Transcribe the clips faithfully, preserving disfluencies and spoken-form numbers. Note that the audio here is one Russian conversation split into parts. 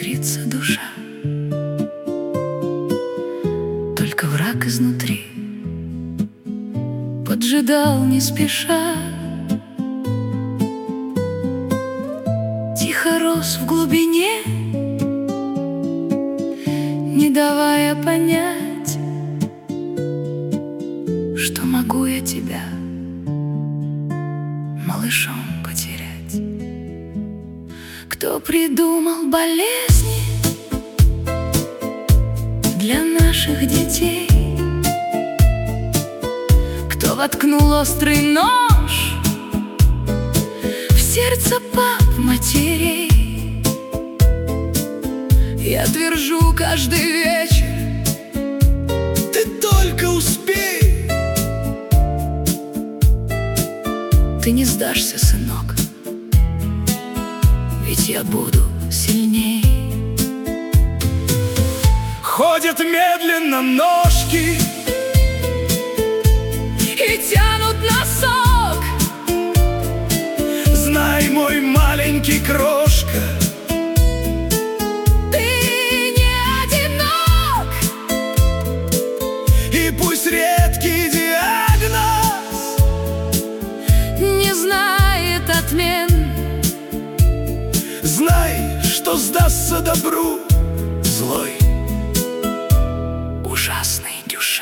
бодрится душа, только враг изнутри поджидал не спеша. Тихо рос в глубине, не давая понять, что могу я тебя малышом потерять. Кто придумал болезни для наших детей? Кто воткнул острый нож в сердце пап, матерей? Я твержу каждый вечер: ты только успей. Ты не сдашься, сынок, ведь я буду сильней. Ходят медленно ножки и тянут носок. Знай, мой маленький крошка, ты не одинок. И пусть редкий диагноз не знает отмен, знай, что сдастся добру злой, ужасный Дюшен.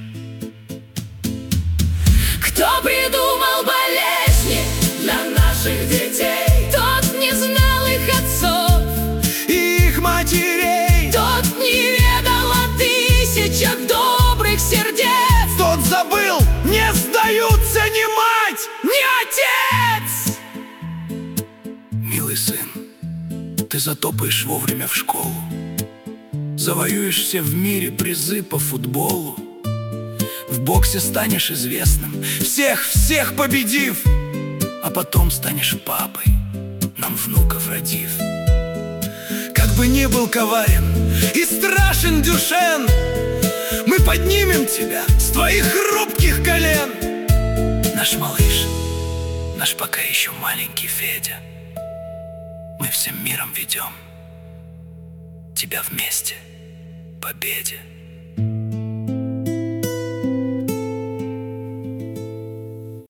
Кто придумал болезни для наших детей? Тот не знал их отцов и их матерей. Тот не ведал о тысячах добрых сердец. Тот забыл, не сдаются ни мать, ни отец. Милый сын, ты затопаешь вовремя в школу, завоюешь все в мире призы по футболу, в боксе станешь известным, всех-всех победив, а потом станешь папой, нам внуков родив. Как бы ни был коварен и страшен Дюшен, мы поднимем тебя с твоих хрупких колен. Наш малыш, наш пока еще маленький Федя, мы всем миром ведем тебя вместе к победе.